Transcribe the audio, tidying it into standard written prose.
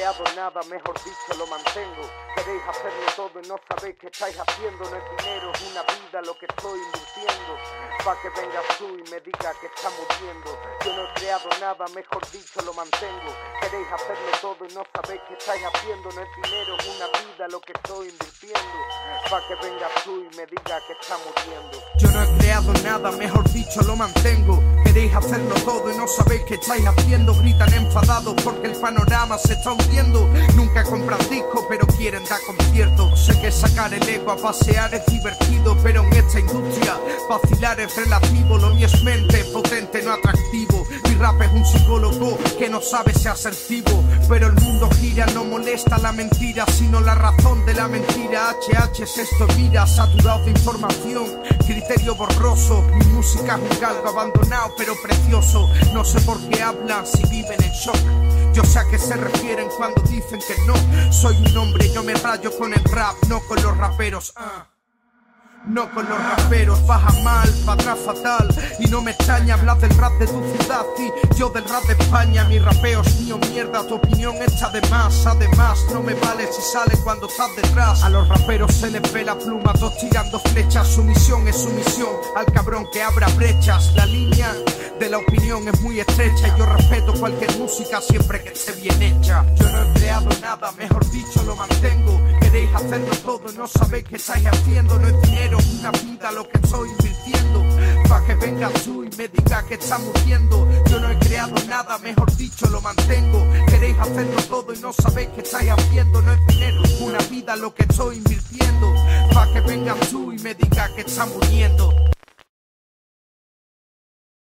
creado nada, mejor dicho lo mantengo. Queréis hacerlo todo y no sabéis qué estáis haciendo. No es dinero, es una vida lo que estoy invirtiendo. Pa' que vengas tú y me digas que está muriendo. Yo no he creado nada, mejor dicho lo mantengo. Queréis hacerlo todo y no sabéis qué estáis haciendo. No es dinero, es una vida lo que estoy invirtiendo. Pa' que vengas tú y me digas que está muriendo. Yo no he creado nada, mejor dicho lo mantengo. Queréis hacerlo todo y no sabéis qué estáis haciendo. Gritan enfadados porque el panorama se está hundiendo. Nunca compran discos pero quieren dar conciertos. Sé que sacar el ego a pasear es divertido, pero en esta industria vacilar es relativo. Lo mío es mente, potente, no atractivo. Mi rap es un psicólogo que no sabe ser asertivo. Pero el mundo gira, no molesta la mentira, sino la razón de la mentira. HH es esto, mira, saturado de información, criterio borroso. Mi música es un galgo abandonado pero precioso. No sé por qué hablan si viven en shock. Yo sé a qué se refieren cuando dicen que no. Soy un hombre, yo me rayo con el rap, no con los raperos. No con los raperos, baja mal, pa' atrás fatal. Y no me extraña hablar del rap de tu ciudad y yo del rap de España. Mi rapeo es mío, mierda, tu opinión está de más. Además, no me vale si sale cuando estás detrás. A los raperos se les ve la pluma, dos tirando flechas. Su misión es su misión, al cabrón que abra brechas. La línea de la opinión es muy estrecha y yo respeto cualquier música siempre que esté bien hecha. Yo no he creado nada, mejor dicho lo mantengo. Queréis hacerlo todo y no sabéis qué estáis haciendo. No es dinero, es una vida lo que estoy invirtiendo. Pa' que vengas tú y me digas que está muriendo. Yo no he creado nada, mejor dicho lo mantengo. Queréis hacerlo todo y no sabéis qué estáis haciendo. No es dinero, es una vida lo que estoy invirtiendo. Pa' que vengas tú y me digas que está muriendo.